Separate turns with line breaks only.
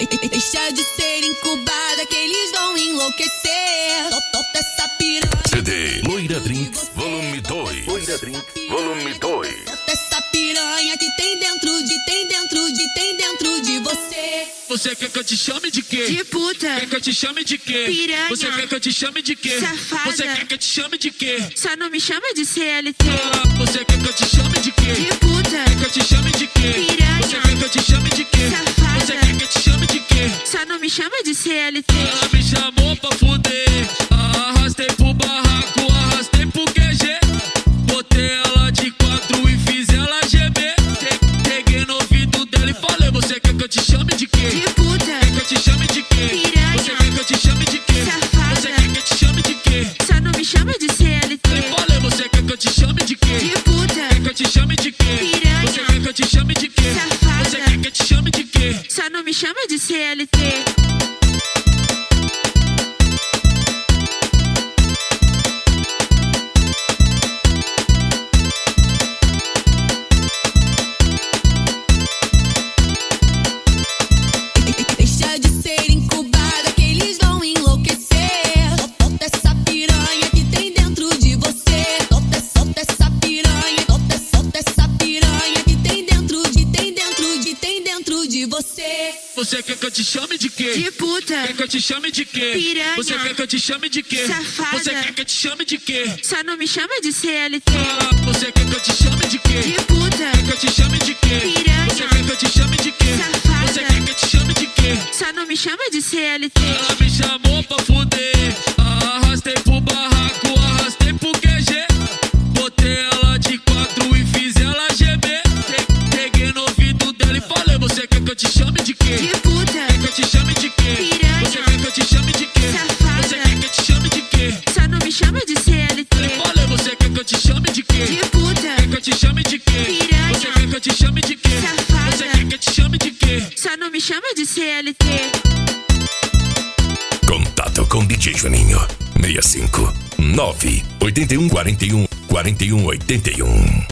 Deixa de ser incubada que eles vão enlouquecer. Solta essa piranha.
CD Loira Drinks Volume 2.
Loira Drinks Volume 2. Solta essa piranha que tem dentro de você.
Você quer que eu te chame de quê?
De puta.
Quer que eu te chame de quê?
Piranha.
Você quer que eu te chame de quê?
Safada.
Você quer que eu te chame de quê?
Só não me chama de CLT.
Você quer que eu te chame de quê?
De puta.
Quer que eu te chame de quê?
Piranha.
Você quer que eu te chame de quê?
Safada.
Você quer que eu te chame de quê?
Só não me chama de CLT.
Ela me chamou pra fuder. Arrastei pro barraco, arrastei pro QG. Botei ela de 4 e fiz ela gemer. Peguei no ouvido dela e falei: você quer que eu te chame de quê?
De puta.
Quer que eu te chame de quê?
Piranha.
Você quer que eu te chame de quê?
Safada.
Você quer que eu te chame de quê?
Só não me chama de CLT.
Eu falei: você quer que eu te chame de quê?
De puta.
Quer que eu te chame de quê?
Piranha.
Você quer que eu te chame de quê?
Safada.
Você quer que eu te chame de quê?
Só não me chama de CLT.
Deixa de ser incubada que eles vão enlouquecer. Solta essa piranha que tem dentro de você. Solta essa piranha. Solta essa piranha que tem dentro de você.
Você quer que eu te chame de quê?
De puta.
Quer que eu te chame de quê?
Piranha.
Você quer que eu te chame de quê?
Safada.
Você quer que eu te chame de quê?
Só não me chama de CLT.
Você quer que eu te chame de quê?
De puta.
Quer que eu te chame de quê?
Piranha.
Você quer que eu te chame de quê?
Safada.
Você quer que eu te chame de quê?
Só não me chama de CLT.
Ela me chamou pra fuder. Arrastei pro barraco, arrastei pro QG. Botei ela de 4 e fiz ela gemer. Peguei no ouvido dela e falei: você quer que eu te chame de quê?
De puta.
Quer que eu te chame de quê?
Piranha.
Você quer que eu te chame de quê?
Safada.
Você quer que eu te chame de quê?
Só não me chama de CLT.
Eu falei: você quer que eu te chame de quê?
De puta.
Quer que eu te chame de quê?
Piranha.
Você quer que eu te chame de quê?
Safada.
Você quer que eu te chame de quê?
Só não me chama de CLT.
Contato com DJ Juninho 65 9 81 41 41 81.